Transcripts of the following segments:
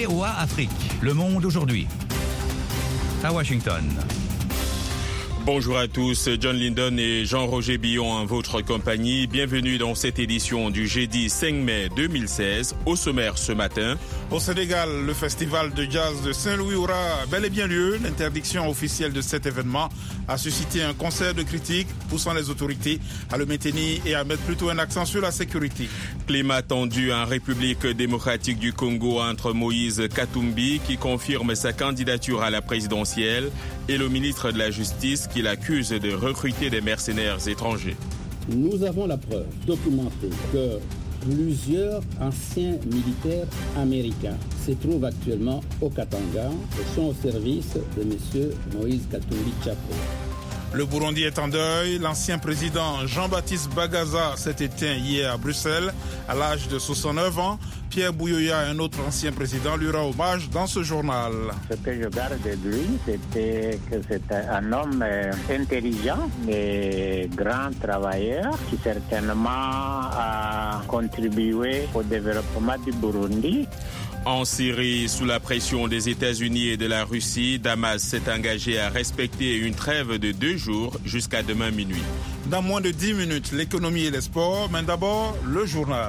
VOA Afrique. Le monde aujourd'hui. À Washington. Bonjour à tous, John Lindon et Jean-Roger Billon en votre compagnie. Bienvenue dans cette édition du jeudi 5 mai 2016. Au sommaire ce matin. Au Sénégal, le festival de jazz de Saint-Louis aura bel et bien lieu. L'interdiction officielle de cet événement a suscité un concert de critiques poussant les autorités à le maintenir et à mettre plutôt un accent sur la sécurité. Climat tendu en République démocratique du Congo entre Moïse Katumbi qui confirme sa candidature à la présidentielle et le ministre de la Justice qui l'accuse de recruter des mercenaires étrangers. Nous avons la preuve documentée que plusieurs anciens militaires américains se trouvent actuellement au Katanga et sont au service de M. Moïse Katumbi Tchappo. Le Burundi est en deuil. L'ancien président Jean-Baptiste Bagaza s'est éteint hier à Bruxelles à l'âge de 69 ans. Pierre Bouyoya, un autre ancien président, lui rend hommage dans ce journal. Ce que je garde de lui, c'était que c'était un homme intelligent et grand travailleur qui certainement a contribué au développement du Burundi. En Syrie, sous la pression des États-Unis et de la Russie, Damas s'est engagé à respecter une trêve de 2 jours jusqu'à demain minuit. Dans moins de 10 minutes, l'économie et les sports, mais d'abord le journal.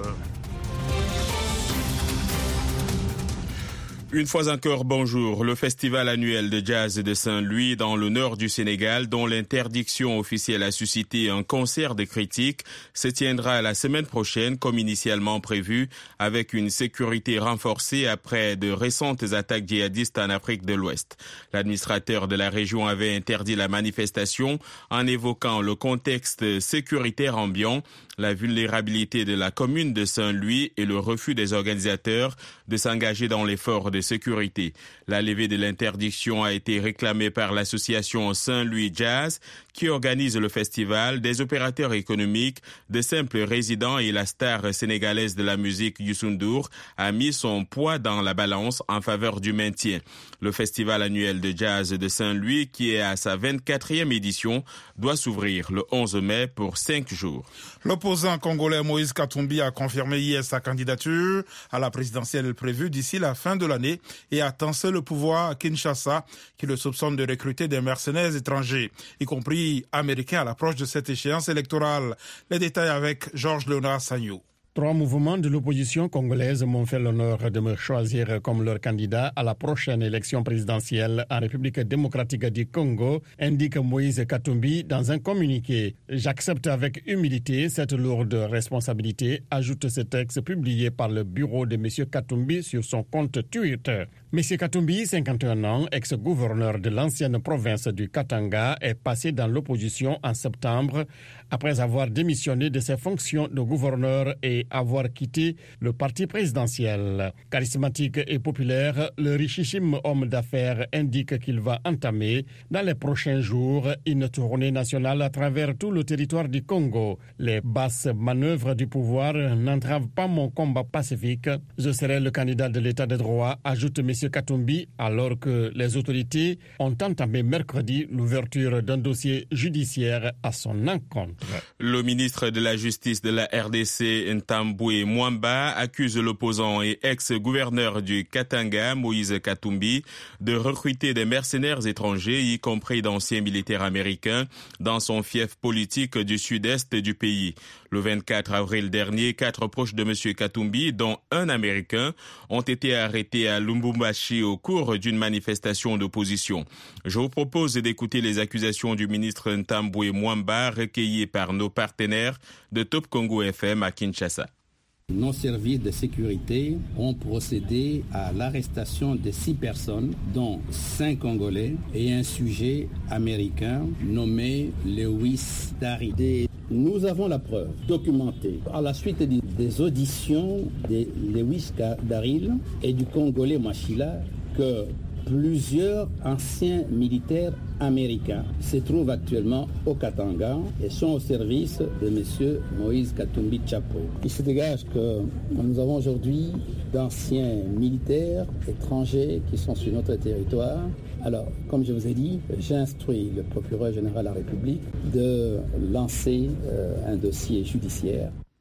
Une fois encore, bonjour. Le festival annuel de jazz de Saint-Louis dans le nord du Sénégal, dont l'interdiction officielle a suscité un concert de critiques, se tiendra la semaine prochaine comme initialement prévu, avec une sécurité renforcée après de récentes attaques djihadistes en Afrique de l'Ouest. L'administrateur de la région avait interdit la manifestation en évoquant le contexte sécuritaire ambiant, la vulnérabilité de la commune de Saint-Louis et le refus des organisateurs de s'engager dans l'effort de sécurité. La levée de l'interdiction a été réclamée par l'association Saint-Louis Jazz qui organise le festival, des opérateurs économiques, de simples résidents et la star sénégalaise de la musique Youssou N'Dour a mis son poids dans la balance en faveur du maintien. Le festival annuel de jazz de Saint-Louis, qui est à sa 24e édition, doit s'ouvrir le 11 mai pour 5 jours. L'opposant congolais Moïse Katumbi a confirmé hier sa candidature à la présidentielle prévue d'ici la fin de l'année et a tensé le pouvoir à Kinshasa qui le soupçonne de recruter des mercenaires étrangers, y compris américains à l'approche de cette échéance électorale. Les détails avec Georges Léonard Sagnou. 3 mouvements de l'opposition congolaise m'ont fait l'honneur de me choisir comme leur candidat à la prochaine élection présidentielle en République démocratique du Congo, indique Moïse Katumbi dans un communiqué. J'accepte avec humilité cette lourde responsabilité, ajoute ce texte publié par le bureau de M. Katumbi sur son compte Twitter. M. Katumbi, 51 ans, ex-gouverneur de l'ancienne province du Katanga, est passé dans l'opposition en septembre après avoir démissionné de ses fonctions de gouverneur et avoir quitté le parti présidentiel. Charismatique et populaire, le richissime homme d'affaires indique qu'il va entamer dans les prochains jours une tournée nationale à travers tout le territoire du Congo. Les basses manœuvres du pouvoir n'entravent pas mon combat pacifique. Je serai le candidat de l'état de droit, ajoute M. Katumbi, alors que les autorités ont entamé mercredi l'ouverture d'un dossier judiciaire à son encontre. Le ministre de la Justice de la RDC, Ntambwe Mwamba, accuse l'opposant et ex-gouverneur du Katanga, Moïse Katumbi, de recruter des mercenaires étrangers, y compris d'anciens militaires américains, dans son fief politique du sud-est du pays. Le 24 avril dernier, 4 proches de M. Katumbi, dont un Américain, ont été arrêtés à Lubumbashi au cours d'une manifestation d'opposition. Je vous propose d'écouter les accusations du ministre Ntambwe Mwamba recueillies par nos partenaires de Top Congo FM à Kinshasa. Nos services de sécurité ont procédé à l'arrestation de 6 personnes, dont 5 Congolais et un sujet américain nommé Lewis Darry. Nous avons la preuve documentée à la suite des auditions de Lewis Darry et du Congolais Machila que plusieurs anciens militaires américains se trouvent actuellement au Katanga et sont au service de M. Moïse Katumbi Tchappo. Il se dégage que nous avons aujourd'hui d'anciens militaires étrangers qui sont sur notre territoire. Alors, comme je vous ai dit, j'ai instruit le procureur général de la République de lancer un dossier judiciaire.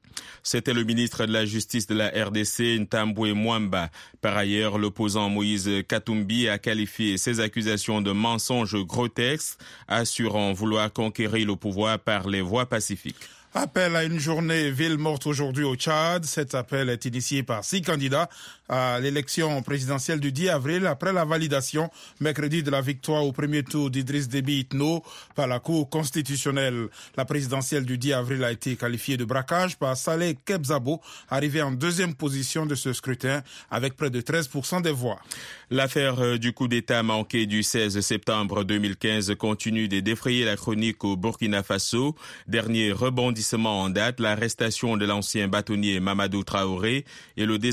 C'était le ministre de la Justice de la RDC, Ntambwe Mwamba. Par ailleurs, l'opposant Moïse Katumbi a qualifié ces accusations de mensonges grotesques, assurant vouloir conquérir le pouvoir par les voies pacifiques. Appel à une journée ville morte aujourd'hui au Tchad. Cet appel est initié par 6 candidats à l'élection présidentielle du 10 avril après la validation mercredi de la victoire au premier tour d'Idriss Déby Itno par la Cour constitutionnelle. La présidentielle du 10 avril a été qualifiée de braquage par Saleh Kebzabo, arrivé en deuxième position de ce scrutin avec près de 13% des voix. L'affaire du coup d'État manqué du 16 septembre 2015 continue de défrayer la chronique au Burkina Faso. Dernier rebondissement en date, l'arrestation de l'ancien bâtonnier Mamadou Traoré et le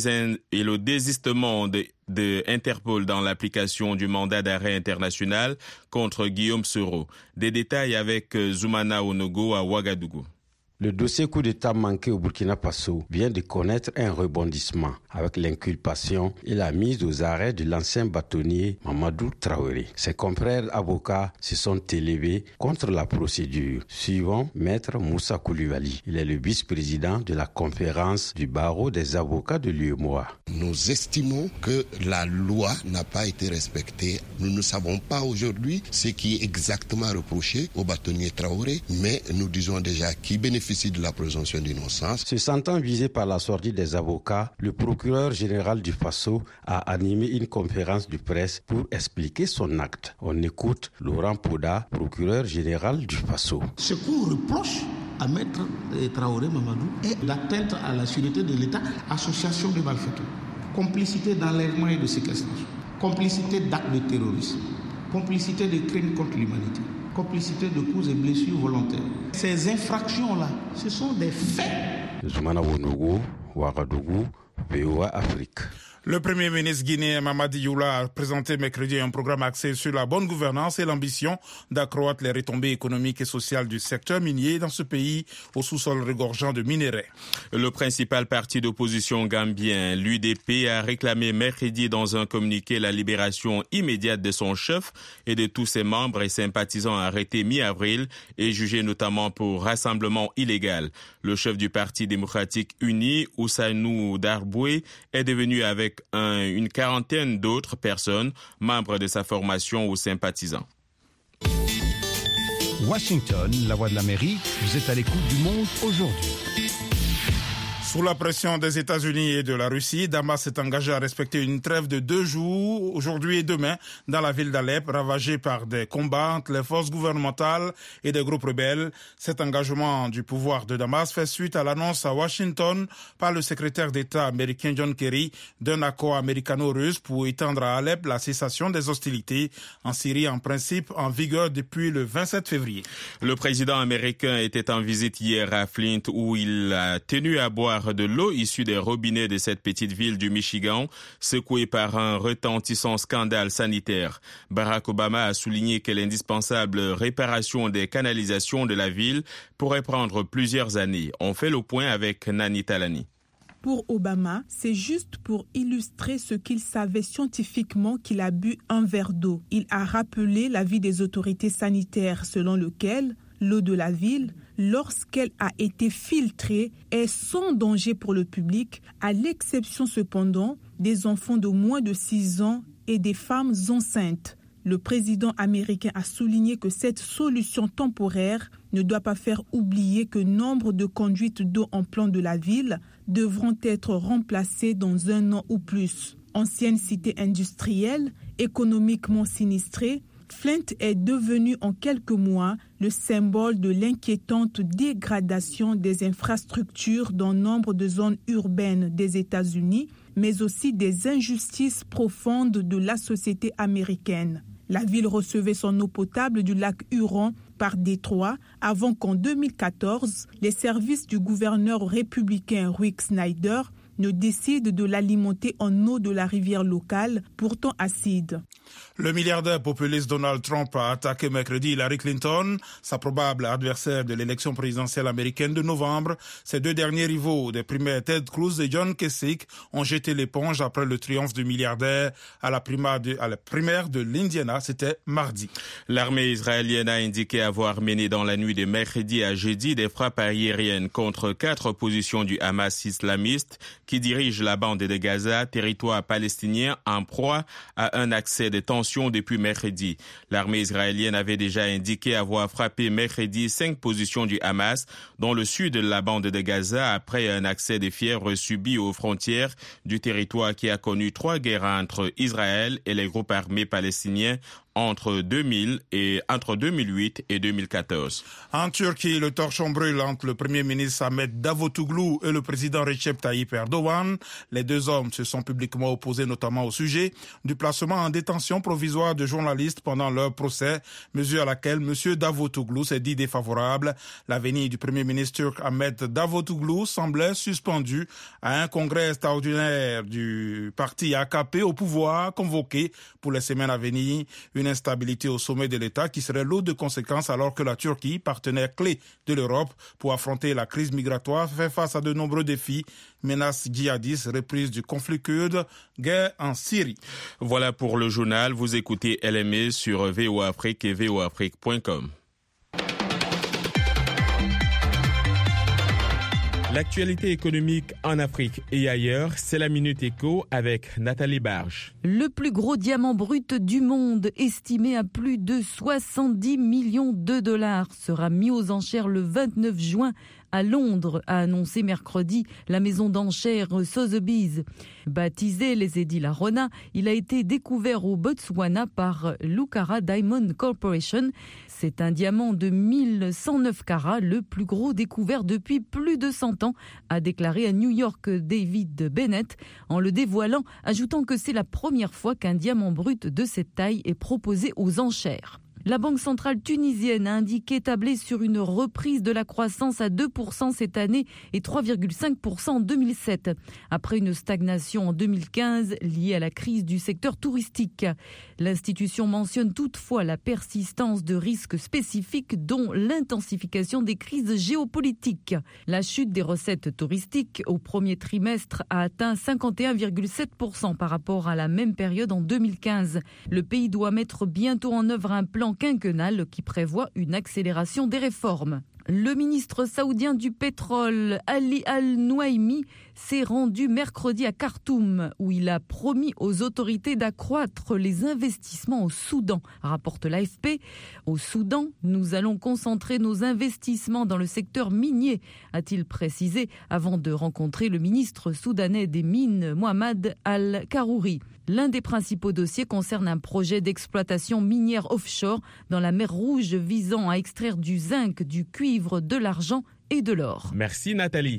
désistement de Interpol dans l'application du mandat d'arrêt international contre Guillaume Soro. Des détails avec Zoumana Onogo à Ouagadougou. Le dossier coup d'État manqué au Burkina Faso vient de connaître un rebondissement avec l'inculpation et la mise aux arrêts de l'ancien bâtonnier Mamadou Traoré. Ses confrères avocats se sont élevés contre la procédure, suivant Maître Moussa Koulibaly. Il est le vice-président de la conférence du barreau des avocats de l'UEMOA. Nous estimons que la loi n'a pas été respectée. Nous ne savons pas aujourd'hui ce qui est exactement reproché au bâtonnier Traoré, mais nous disons déjà qu'il bénéficie de la présomption d'innocence. Se sentant visé par la sortie des avocats, le procureur général du Faso a animé une conférence de presse pour expliquer son acte. On écoute Laurent Poda, procureur général du Faso. Ce qu'on reproche à Maître Traoré Mamadou est l'atteinte à la sûreté de l'État, association de malfaiteurs, complicité d'enlèvement et de séquestration, complicité d'actes de terrorisme, complicité de crimes contre l'humanité, complicité de coups et blessures volontaires. Ces infractions-là, ce sont des faits. Zoumana Wonogo, Ouagadougou, VOA Afrique. Le Premier ministre guinéen Mamadi Youla a présenté mercredi un programme axé sur la bonne gouvernance et l'ambition d'accroître les retombées économiques et sociales du secteur minier dans ce pays au sous-sol regorgeant de minerais. Le principal parti d'opposition gambien, l'UDP, a réclamé mercredi dans un communiqué la libération immédiate de son chef et de tous ses membres et sympathisants arrêtés mi-avril et jugés notamment pour rassemblement illégal. Le chef du Parti démocratique uni, Oussainou Darboué, est devenu avec une quarantaine d'autres personnes, membres de sa formation ou sympathisants. Washington, la voix de l'Amérique, vous êtes à l'écoute du monde aujourd'hui. Sous la pression des États-Unis et de la Russie, Damas s'est engagé à respecter une trêve de 2 jours, aujourd'hui et demain, dans la ville d'Alep, ravagée par des combats entre les forces gouvernementales et des groupes rebelles. Cet engagement du pouvoir de Damas fait suite à l'annonce à Washington par le secrétaire d'État américain John Kerry d'un accord américano-russe pour étendre à Alep la cessation des hostilités en Syrie, en principe en vigueur depuis le 27 février. Le président américain était en visite hier à Flint où il a tenu à boire de l'eau issue des robinets de cette petite ville du Michigan, secouée par un retentissant scandale sanitaire. Barack Obama a souligné que l'indispensable réparation des canalisations de la ville pourrait prendre plusieurs années. On fait le point avec Nani Talani. Pour Obama, c'est juste pour illustrer ce qu'il savait scientifiquement qu'il a bu un verre d'eau. Il a rappelé l'avis des autorités sanitaires selon lequel l'eau de la ville, lorsqu'elle a été filtrée, est sans danger pour le public, à l'exception cependant des enfants de moins de 6 ans et des femmes enceintes. Le président américain a souligné que cette solution temporaire ne doit pas faire oublier que nombre de conduites d'eau en plan de la ville devront être remplacées dans 1 an ou plus. Ancienne cité industrielle, économiquement sinistrée, Flint est devenu en quelques mois le symbole de l'inquiétante dégradation des infrastructures dans nombre de zones urbaines des États-Unis, mais aussi des injustices profondes de la société américaine. La ville recevait son eau potable du lac Huron par Détroit avant qu'en 2014, les services du gouverneur républicain Rick Snyder ne décide de l'alimenter en eau de la rivière locale, pourtant acide. Le milliardaire populiste Donald Trump a attaqué mercredi Hillary Clinton, sa probable adversaire de l'élection présidentielle américaine de novembre. Ces deux derniers rivaux des primaires, Ted Cruz et John Kasich, ont jeté l'éponge après le triomphe du milliardaire à la primaire de l'Indiana. C'était mardi. L'armée israélienne a indiqué avoir mené dans la nuit de mercredi à jeudi des frappes aériennes contre 4 positions du Hamas islamiste qui dirige la bande de Gaza, territoire palestinien en proie à un accès de tension depuis mercredi. L'armée israélienne avait déjà indiqué avoir frappé mercredi 5 positions du Hamas dans le sud de la bande de Gaza après un accès de fièvre subi aux frontières du territoire qui a connu 3 guerres entre Israël et les groupes armés palestiniens entre 2008 et 2014. En Turquie, le torchon brûle entre le Premier ministre Ahmet Davutoglu et le président Recep Tayyip Erdogan. Les deux hommes se sont publiquement opposés notamment au sujet du placement en détention provisoire de journalistes pendant leur procès, mesure à laquelle M. Davutoglu s'est dit défavorable. L'avenir du Premier ministre turc Ahmet Davutoglu semblait suspendu à un congrès extraordinaire du parti AKP au pouvoir convoqué pour les semaines à venir. Une instabilité au sommet de l'État qui serait lourde de conséquences alors que la Turquie, partenaire clé de l'Europe pour affronter la crise migratoire, fait face à de nombreux défis, menaces djihadistes, reprise du conflit kurde, guerre en Syrie. Voilà pour le journal. Vous écoutez LME sur VOA Afrique et voaafrique.com. L'actualité économique en Afrique et ailleurs, c'est la Minute Éco avec Nathalie Barge. Le plus gros diamant brut du monde, estimé à plus de 70 millions de dollars, sera mis aux enchères le 29 juin à Londres, a annoncé mercredi la maison d'enchères Sotheby's. Baptisé les Eddy Larona, il a été découvert au Botswana par Lucara Diamond Corporation. C'est un diamant de 1109 carats, le plus gros découvert depuis plus de 100 ans, a déclaré à New York David Bennett, en le dévoilant, ajoutant que c'est la première fois qu'un diamant brut de cette taille est proposé aux enchères. La Banque centrale tunisienne a indiqué tabler sur une reprise de la croissance à 2% cette année et 3,5% en 2007, après une stagnation en 2015 liée à la crise du secteur touristique. L'institution mentionne toutefois la persistance de risques spécifiques dont l'intensification des crises géopolitiques. La chute des recettes touristiques au premier trimestre a atteint 51,7% par rapport à la même période en 2015. Le pays doit mettre bientôt en œuvre un plan quinquennal qui prévoit une accélération des réformes. Le ministre saoudien du pétrole, Ali Al-Nouaimi, s'est rendu mercredi à Khartoum, où il a promis aux autorités d'accroître les investissements au Soudan, rapporte l'AFP. Au Soudan, nous allons concentrer nos investissements dans le secteur minier, a-t-il précisé, avant de rencontrer le ministre soudanais des Mines, Mohamed Al-Karouri. L'un des principaux dossiers concerne un projet d'exploitation minière offshore dans la mer Rouge visant à extraire du zinc, du cuivre, de l'argent et de l'or. Merci Nathalie.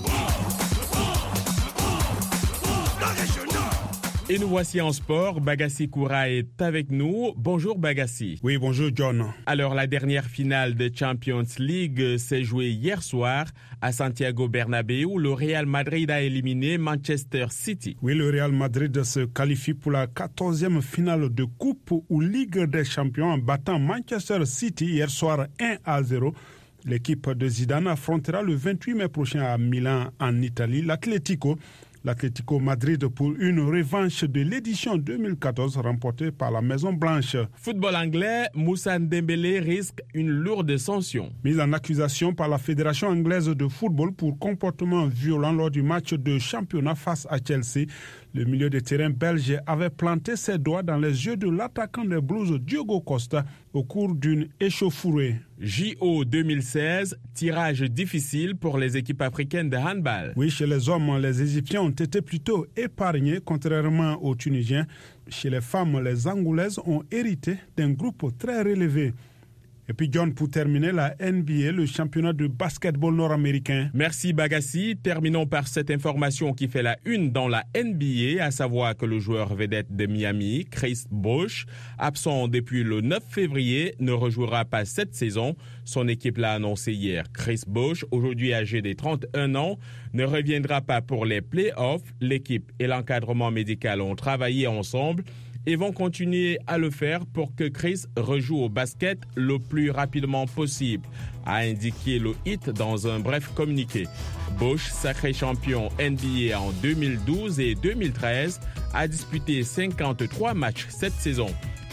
Et nous voici en sport. Bagassi Koura est avec nous. Bonjour Bagassi. Oui, bonjour John. Alors la dernière finale de Champions League s'est jouée hier soir à Santiago Bernabéu. Le Real Madrid a éliminé Manchester City. Oui, le Real Madrid se qualifie pour la 14e finale de Coupe ou Ligue des Champions en battant Manchester City hier soir 1-0. L'équipe de Zidane affrontera le 28 mai prochain à Milan en Italie l'Atlético Madrid pour une revanche de l'édition 2014 remportée par la Maison Blanche. Football anglais, Moussa Dembélé risque une lourde sanction. Mise en accusation par la Fédération anglaise de football pour comportement violent lors du match de championnat face à Chelsea. Le milieu de terrain belge avait planté ses doigts dans les yeux de l'attaquant des Blues Diogo Costa au cours d'une échauffourée. JO 2016, tirage difficile pour les équipes africaines de handball. Oui, chez les hommes, les Égyptiens ont été plutôt épargnés, contrairement aux Tunisiens. Chez les femmes, les Angoulaises ont hérité d'un groupe très relevé. Et puis John, pour terminer, la NBA, le championnat de basketball nord-américain. Merci Bagassi. Terminons par cette information qui fait la une dans la NBA, à savoir que le joueur vedette de Miami, Chris Bosh, absent depuis le 9 février, ne rejouera pas cette saison. Son équipe l'a annoncé hier. Chris Bosh, aujourd'hui âgé de 31 ans, ne reviendra pas pour les playoffs. L'équipe et l'encadrement médical ont travaillé ensemble et vont continuer à le faire pour que Chris rejoue au basket le plus rapidement possible, a indiqué le Heat dans un bref communiqué. Bosh, sacré champion NBA en 2012 et 2013, a disputé 53 matchs cette saison.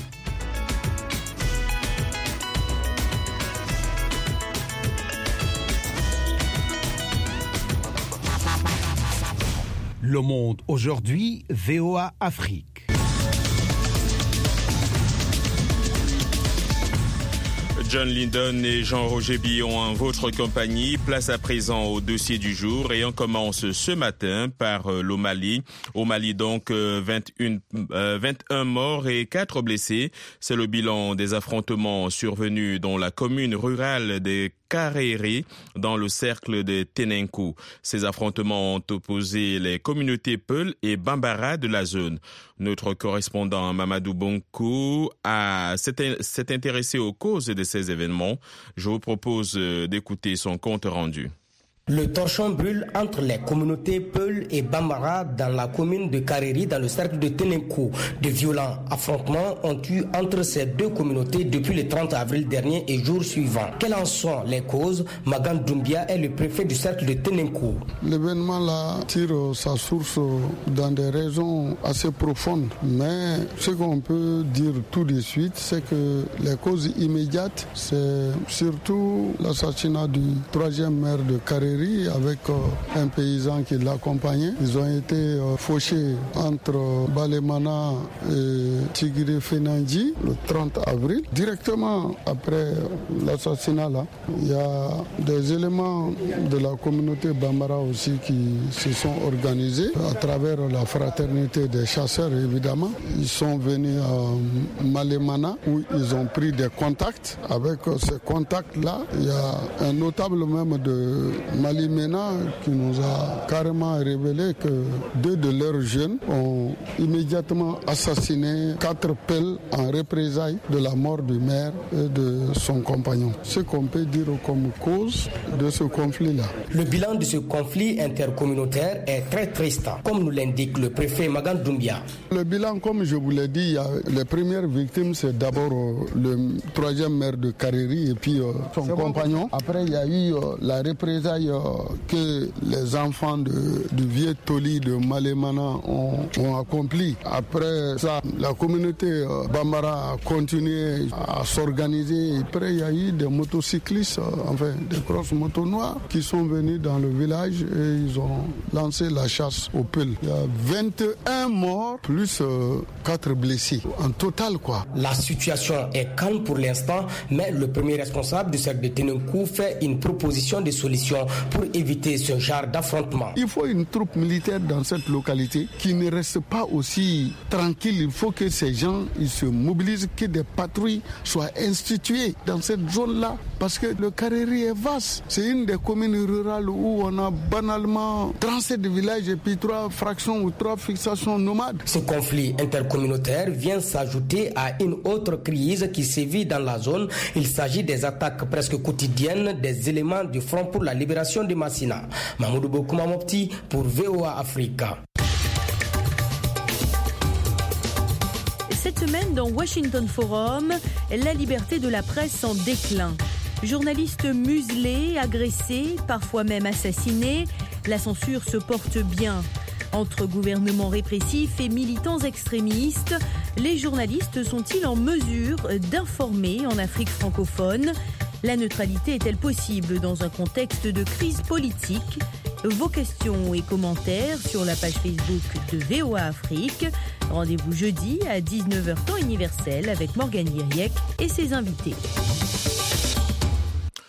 Le Monde aujourd'hui, VOA Afrique. John Lydon et Jean-Roger Billon en votre compagnie. Place à présent au dossier du jour et on commence ce matin par le Mali. Au Mali donc 21 morts et 4 blessés. C'est le bilan des affrontements survenus dans la commune rurale des Kareri dans le cercle de Tenenkou. Ces affrontements ont opposé les communautés Peul et Bambara de la zone. Notre correspondant Mamadou Bonkou s'est intéressé aux causes de ces événements. Je vous propose d'écouter son compte rendu. Le torchon brûle entre les communautés Peul et Bambara dans la commune de Kareri dans le cercle de Tenenkou. De violents affrontements ont eu entre ces deux communautés depuis le 30 avril dernier et jours suivants. Quelles en sont les causes? Magan Doumbia est le préfet du cercle de Tenenkou. L'événement là tire sa source dans des raisons assez profondes, mais ce qu'on peut dire tout de suite, c'est que les causes immédiates, c'est surtout l'assassinat du 3e maire de Kareri avec un paysan qui l'accompagnait. Ils ont été fauchés entre Balemana et Tigiri Fenandji le 30 avril. Directement après l'assassinat là, il y a des éléments de la communauté Bambara aussi qui se sont organisés à travers la fraternité des chasseurs évidemment. Ils sont venus à Malemana où ils ont pris des contacts. Avec ces contacts là, il y a un notable même de Malimena qui nous a carrément révélé que 2 de leurs jeunes ont immédiatement assassiné 4 pelles en représailles de la mort du maire et de son compagnon. Ce qu'on peut dire comme cause de ce conflit-là. Le bilan de ce conflit intercommunautaire est très triste, comme nous l'indique le préfet Magan Doumbia. Le bilan, comme je vous l'ai dit, les premières victimes, c'est d'abord le 3e maire de Kareri et puis son compagnon. Après, il y a eu la représaille que les enfants du vieux Toli de Malemana ont accompli. Après ça, la communauté Bambara a continué à s'organiser. Après, il y a eu des motocyclistes, des grosses motos noires qui sont venus dans le village et ils ont lancé la chasse aux pelles. Il y a 21 morts plus 4 blessés. En total, quoi. La situation est calme pour l'instant, mais le premier responsable du cercle de Tenenkou fait une proposition de solution pour éviter ce genre d'affrontement. Il faut une troupe militaire dans cette localité qui ne reste pas aussi tranquille. Il faut que ces gens ils se mobilisent, que des patrouilles soient instituées dans cette zone-là. Parce que le Kareri est vaste. C'est une des communes rurales où on a banalement 37 villages et puis 3 fractions ou 3 fixations nomades. Ce conflit intercommunautaire vient s'ajouter à une autre crise qui sévit dans la zone. Il s'agit des attaques presque quotidiennes des éléments du Front pour la libération de Massina. Mamoudou Bokouma Mopti pour VOA Africa. Cette semaine, dans Washington Forum, la liberté de la presse en déclin. Journalistes muselés, agressés, parfois même assassinés, la censure se porte bien. Entre gouvernements répressifs et militants extrémistes, les journalistes sont-ils en mesure d'informer en Afrique francophone ? La neutralité est-elle possible dans un contexte de crise politique ? Vos questions et commentaires sur la page Facebook de VOA Afrique. Rendez-vous jeudi à 19h temps universel avec Morgane Yeriek et ses invités.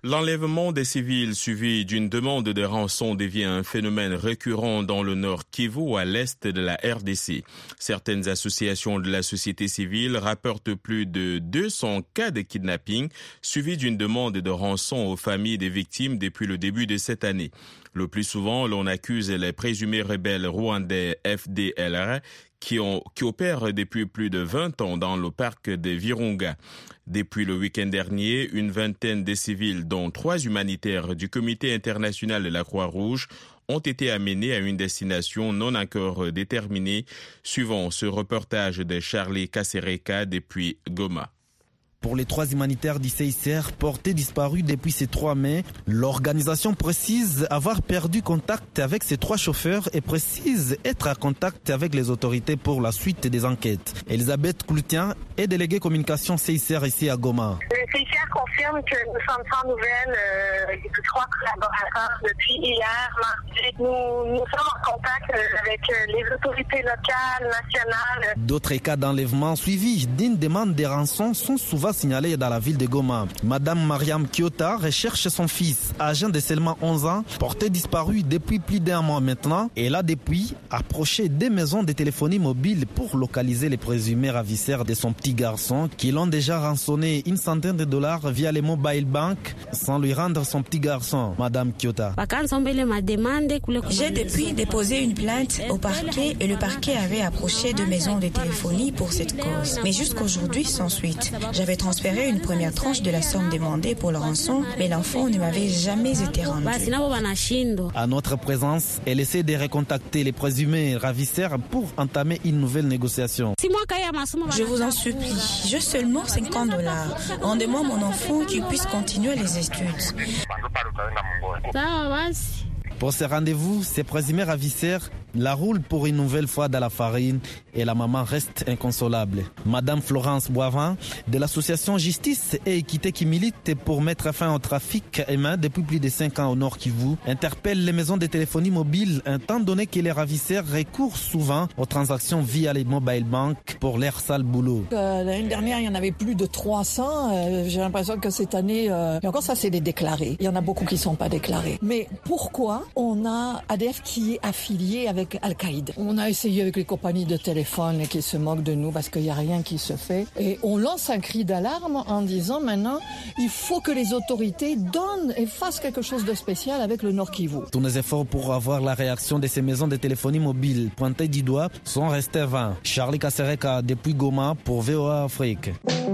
L'enlèvement des civils suivi d'une demande de rançon devient un phénomène récurrent dans le Nord Kivu à l'est de la RDC. Certaines associations de la société civile rapportent plus de 200 cas de kidnapping suivis d'une demande de rançon aux familles des victimes depuis le début de cette année. Le plus souvent, l'on accuse les présumés rebelles rwandais FDLR qui opèrent depuis plus de 20 ans dans le parc de Virunga. Depuis le week-end dernier, une vingtaine de civils, dont 3 humanitaires du Comité international de la Croix-Rouge, ont été amenés à une destination non encore déterminée, suivant ce reportage de Charlie Kasereka depuis Goma. Pour les 3 humanitaires du CICR portés disparus depuis ce 3 mai, l'organisation précise avoir perdu contact avec ces 3 chauffeurs et précise être en contact avec les autorités pour la suite des enquêtes. Elisabeth Cloutien est déléguée communication CICR ici à Goma. Le CICR confirme que nous sommes sans nouvelles des 3 collaborateurs depuis hier mardi. Nous sommes en contact avec les autorités locales, nationales. D'autres cas d'enlèvement suivis d'une demande de rançon sont souvent signalé dans la ville de Goma. Madame Mariam Kiota recherche son fils, âgé de seulement 11 ans, porté disparu depuis plus d'1 mois maintenant. Elle a depuis approché des maisons de téléphonie mobile pour localiser les présumés ravisseurs de son petit garçon qui l'ont déjà rançonné $100 via les mobile bank sans lui rendre son petit garçon. Madame Kiota. J'ai depuis déposé une plainte au parquet et le parquet avait approché 2 maisons de téléphonie pour cette cause. Mais jusqu'aujourd'hui, sans suite. J'avais transféré une première tranche de la somme demandée pour le rançon, mais l'enfant ne m'avait jamais été rendu. À notre présence, elle essaie de recontacter les présumés ravisseurs pour entamer une nouvelle négociation. Je vous en supplie, juste seulement $50. Rendez-moi mon enfant qu'il puisse continuer les études. Pour ce rendez-vous, ces présumés ravisseurs la roulent pour une nouvelle fois dans la farine et la maman reste inconsolable. Madame Florence Boivin, de l'association Justice et Équité qui milite pour mettre fin au trafic humain depuis plus de 5 ans au Nord Kivu, interpelle les maisons de téléphonie mobile étant donné que les ravisseurs recourent souvent aux transactions via les mobile bank pour leur sale boulot. L'année dernière, il y en avait plus de 300. J'ai l'impression que cette année, et encore ça, c'est des déclarés. Il y en a beaucoup qui ne sont pas déclarés. Mais pourquoi on a ADF qui est affilié avec Al-Qaïda? On a essayé avec les compagnies de téléphone qui se moquent de nous parce qu'il n'y a rien qui se fait. Et on lance un cri d'alarme en disant maintenant, il faut que les autorités donnent et fassent quelque chose de spécial avec le Nord Kivu. Tous nos efforts pour avoir la réaction de ces maisons de téléphonie mobile pointées du doigt sont restés vains. Charlie Kasereka depuis Goma pour VOA Afrique.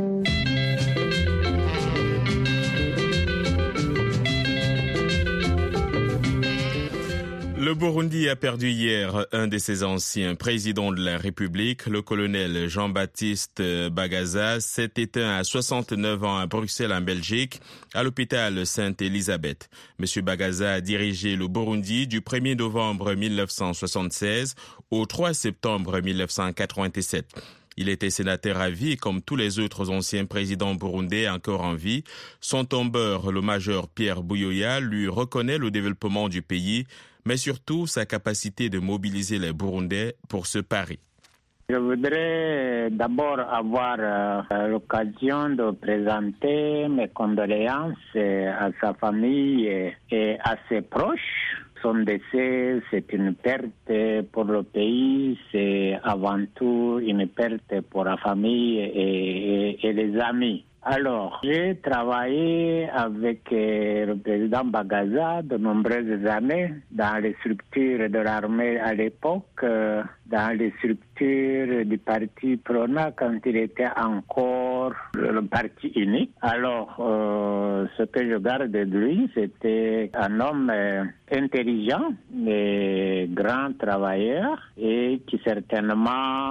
Le Burundi a perdu hier un de ses anciens présidents de la République, le colonel Jean-Baptiste Bagaza, s'est éteint à 69 ans à Bruxelles en Belgique, à l'hôpital Sainte-Élisabeth. Monsieur Bagaza a dirigé le Burundi du 1er novembre 1976 au 3 septembre 1997. Il était sénateur à vie comme tous les autres anciens présidents burundais encore en vie. Son tombeur, le major Pierre Buyoya, lui reconnaît le développement du pays, mais surtout sa capacité de mobiliser les Burundais pour ce pari. Je voudrais d'abord avoir l'occasion de présenter mes condoléances à sa famille et à ses proches. Son décès, c'est une perte pour le pays, c'est avant tout une perte pour la famille et les amis. Alors, j'ai travaillé avec le président Bagaza de nombreuses années dans les structures de l'armée à l'époque, dans les structures du parti Prona quand il était encore le parti unique. Alors, ce que je garde de lui, c'était un homme intelligent et grand travailleur et qui certainement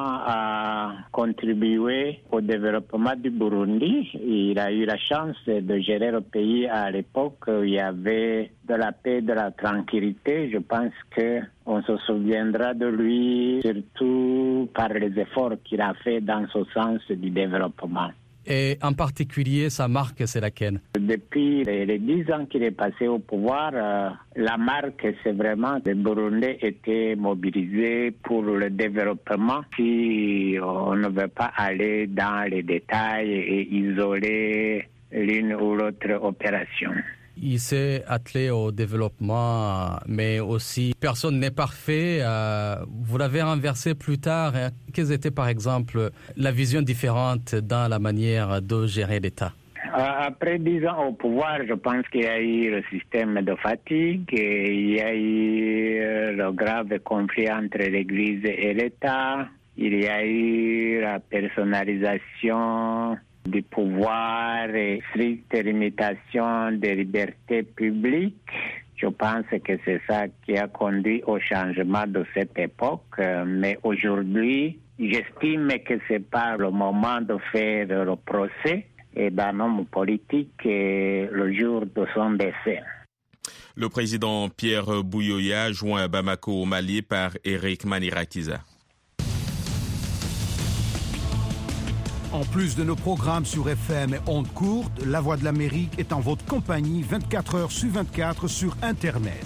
a contribué au développement du Burundi. Il a eu la chance de gérer le pays à l'époque où il y avait de la paix, de la tranquillité. Je pense qu'on se souviendra de lui, surtout par les efforts qu'il a fait dans ce sens du développement. Et en particulier, sa marque, c'est laquelle? Depuis les 10 ans qu'il est passé au pouvoir, la marque, c'est vraiment que les Burundais étaient mobilisés pour le développement. Si on ne veut pas aller dans les détails et isoler l'une ou l'autre opération. Il s'est attelé au développement, mais aussi personne n'est parfait. Vous l'avez renversé plus tard. Quelles étaient par exemple la vision différente dans la manière de gérer l'État? Après 10 ans au pouvoir, je pense qu'il y a eu le système de fatigue, et il y a eu le grave conflit entre l'Église et l'État, il y a eu la personnalisation du pouvoir et stricte limitation des libertés publiques. Je pense que c'est ça qui a conduit au changement de cette époque, mais aujourd'hui, j'estime que ce n'est pas le moment de faire le procès et d'un homme politique le jour de son décès. Le président Pierre Buyoya, joint à Bamako au Mali par Eric Manirakiza. En plus de nos programmes sur FM et ondes courtes, La Voix de l'Amérique est en votre compagnie 24 heures sur 24 sur Internet.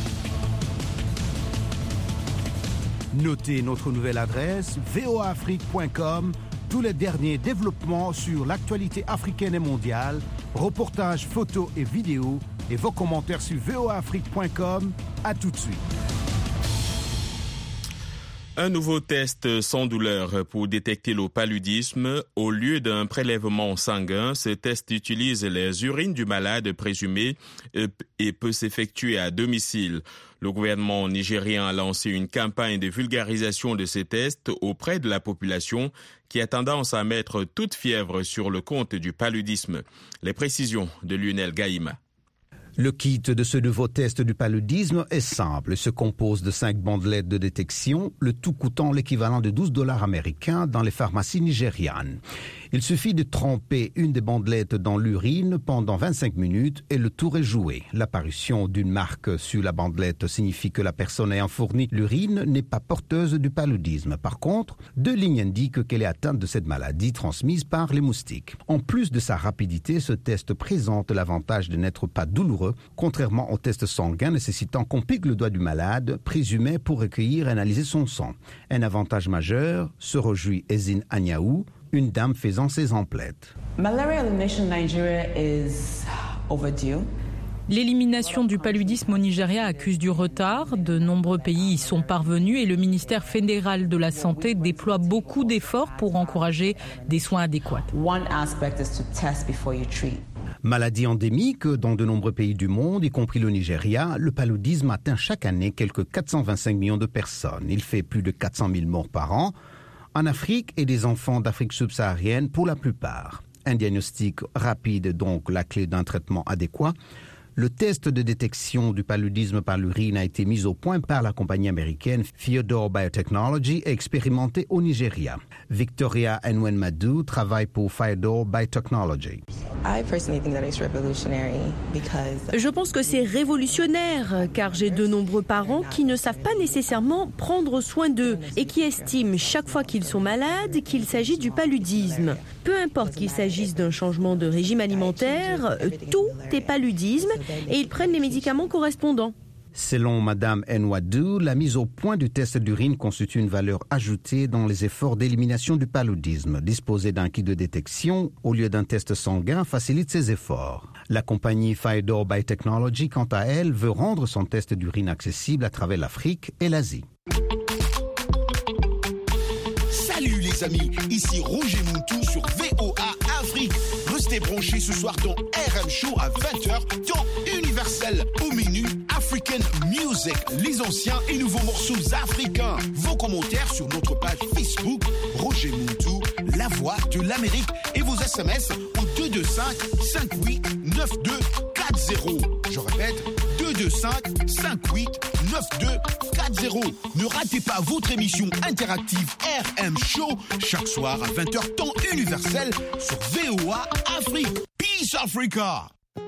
Notez notre nouvelle adresse voaafrique.com. Tous les derniers développements sur l'actualité africaine et mondiale, reportages, photos et vidéos, et vos commentaires sur voaafrique.com. À tout de suite. Un nouveau test sans douleur pour détecter le paludisme. Au lieu d'un prélèvement sanguin, ce test utilise les urines du malade présumé et peut s'effectuer à domicile. Le gouvernement nigérien a lancé une campagne de vulgarisation de ces tests auprès de la population qui a tendance à mettre toute fièvre sur le compte du paludisme. Les précisions de Lionel Gaïma. Le kit de ce nouveau test du paludisme est simple. Il se compose de 5 bandelettes de détection, le tout coûtant l'équivalent de $12 américains dans les pharmacies nigérianes. Il suffit de tremper une des bandelettes dans l'urine pendant 25 minutes et le tour est joué. L'apparition d'une marque sur la bandelette signifie que la personne ayant fourni l'urine n'est pas porteuse du paludisme. Par contre, 2 lignes indiquent qu'elle est atteinte de cette maladie transmise par les moustiques. En plus de sa rapidité, ce test présente l'avantage de n'être pas douloureux, contrairement au test sanguin nécessitant qu'on pique le doigt du malade, présumé pour recueillir et analyser son sang. Un avantage majeur, se réjouit Ezine Agnaou, une dame faisant ses emplettes. Malaria elimination in Nigeria is overdue. L'élimination du paludisme au Nigeria accuse du retard. De nombreux pays y sont parvenus et le ministère fédéral de la Santé déploie beaucoup d'efforts pour encourager des soins adéquats. One aspect is to test before you treat. Maladie endémique dans de nombreux pays du monde, y compris le Nigeria, le paludisme atteint chaque année quelques 425 millions de personnes. Il fait plus de 400 000 morts par an. En Afrique et des enfants d'Afrique subsaharienne pour la plupart. Un diagnostic rapide, donc la clé d'un traitement adéquat. Le test de détection du paludisme par l'urine a été mis au point par la compagnie américaine Fyodor Biotechnology et expérimenté au Nigeria. Victoria Nwenmadu travaille pour Fyodor Biotechnology. Je pense que c'est révolutionnaire car j'ai de nombreux parents qui ne savent pas nécessairement prendre soin d'eux et qui estiment chaque fois qu'ils sont malades qu'il s'agit du paludisme. Peu importe qu'il s'agisse d'un changement de régime alimentaire, tout est paludisme et ils prennent les médicaments correspondants. Selon Mme Nwadou, la mise au point du test d'urine constitue une valeur ajoutée dans les efforts d'élimination du paludisme. Disposer d'un kit de détection au lieu d'un test sanguin facilite ces efforts. La compagnie Fyodor Biotechnology, quant à elle, veut rendre son test d'urine accessible à travers l'Afrique et l'Asie. Salut les amis, ici Roger Muntu sur VOA Afrique. Restez branchés ce soir dans RM Show à 20h, dans Universel. Au menu, African Music, les anciens et nouveaux morceaux africains. Vos commentaires sur notre page Facebook, Roger Muntu, la voix de l'Amérique. Et vos SMS au 225 58 9240. Je répète, 225 58 9240. Ne ratez pas votre émission interactive RM Show chaque soir à 20h temps universel sur VOA Afrique. Peace Africa.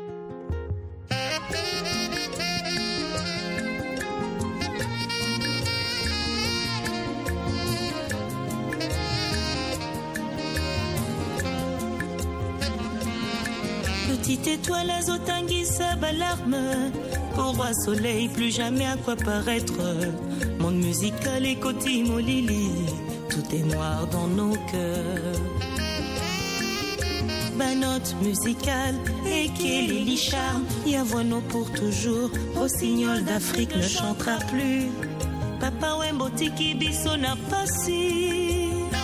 Petite étoile azotangisa balarme, pour roi soleil plus jamais à quoi paraître. Monde musical et côté molili, tout est noir dans nos cœurs. note musicale et qu'il est les charmes. Yavono pour toujours, Rossignol d'Afrique ne chantera plus. Papa Wembo Tiki Biso n'a pas si.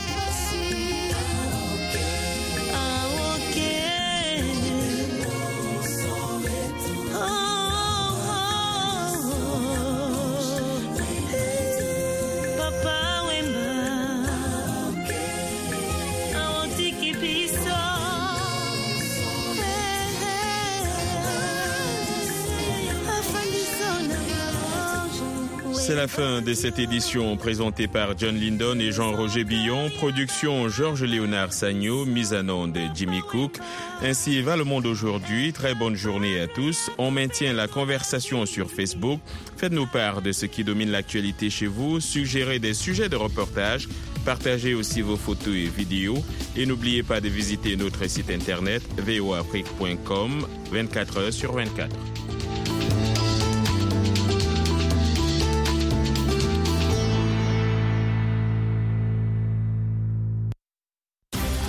C'est la fin de cette édition présentée par John Lindon et Jean-Roger Billon. Production Georges-Léonard Sagno, mise en onde Jimmy Cook. Ainsi va le monde aujourd'hui. Très bonne journée à tous. On maintient la conversation sur Facebook. Faites-nous part de ce qui domine l'actualité chez vous. Suggérez des sujets de reportage. Partagez aussi vos photos et vidéos. Et n'oubliez pas de visiter notre site internet voaafrique.com 24 heures sur 24.